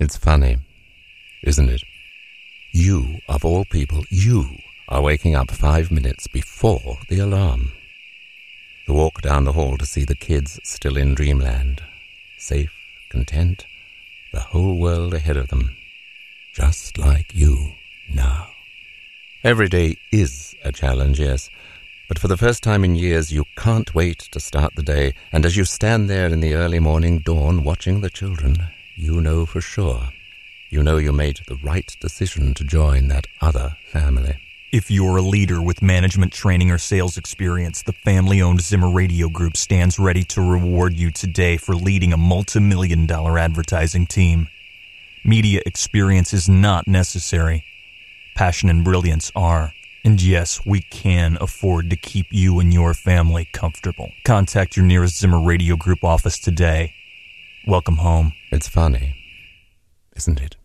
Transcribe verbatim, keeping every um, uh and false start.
It's funny, isn't it? You, of all people, you are waking up five minutes before the alarm. The walk down the hall to see the kids still in dreamland. Safe, content, the whole world ahead of them. Just like you now. Every day is a challenge, yes. But for the first time in years, you can't wait to start the day. And as you stand there in the early morning dawn watching the children, you know for sure. You know you made the right decision to join that other family. If you're a leader with management training or sales experience, the family-owned Zimmer Radio Group stands ready to reward you today for leading a multi-million dollar advertising team. Media experience is not necessary. Passion and brilliance are. And yes, we can afford to keep you and your family comfortable. Contact your nearest Zimmer Radio Group office today. Welcome home. It's funny, isn't it?